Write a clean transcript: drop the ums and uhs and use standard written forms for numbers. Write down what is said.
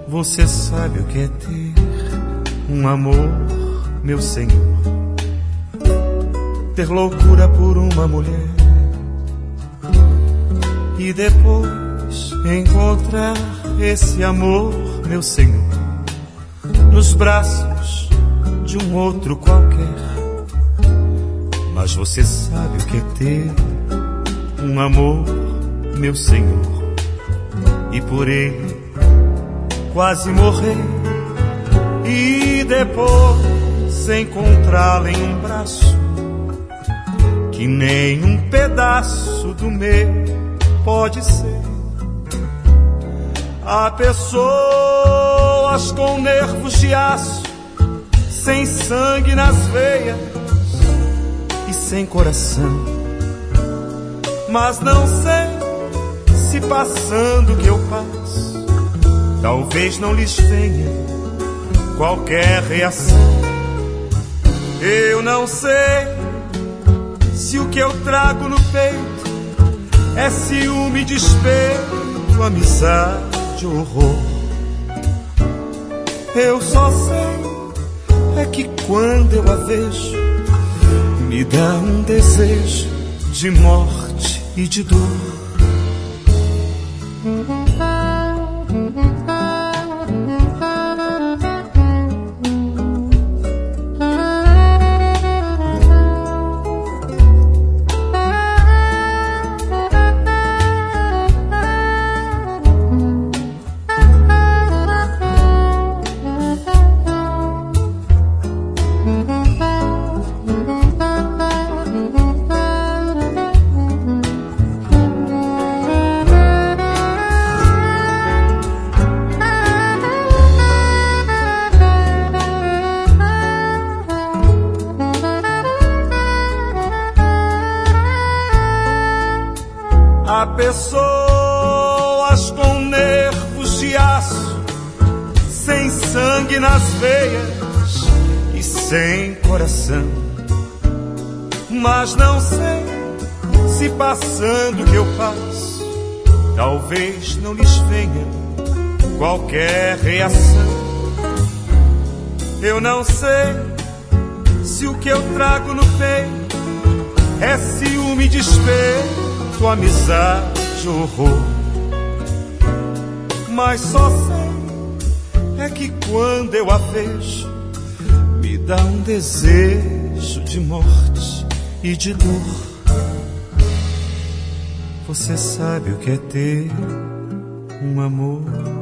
Você sabe o que é ter um amor, meu Senhor. Ter loucura por uma mulher e depois encontrar esse amor, meu Senhor, nos braços de um outro qualquer. Mas você sabe o que é ter um amor, meu Senhor, e por ele quase morrer e depois encontrá-la em um braço que nem um pedaço do meu pode ser. Há pessoas com nervos de aço, sem sangue nas veias e sem coração, mas não sei se passando o que eu passo, talvez não lhes venha qualquer reação. Eu não sei se o que eu trago no peito é ciúme, despeito, amizade ou horror. Eu só sei é que quando eu a vejo, me dá um desejo de morte e de dor. Há pessoas com nervos de aço, sem sangue nas veias e sem coração, mas não sei se passando o que eu passo, talvez não lhes venha qualquer reação. Eu não sei se o que eu trago no peito é ciúme, despeito, amizade, horror. Mas só sei é que quando eu a vejo, me dá um desejo de morte e de dor. Você sabe o que é ter um amor,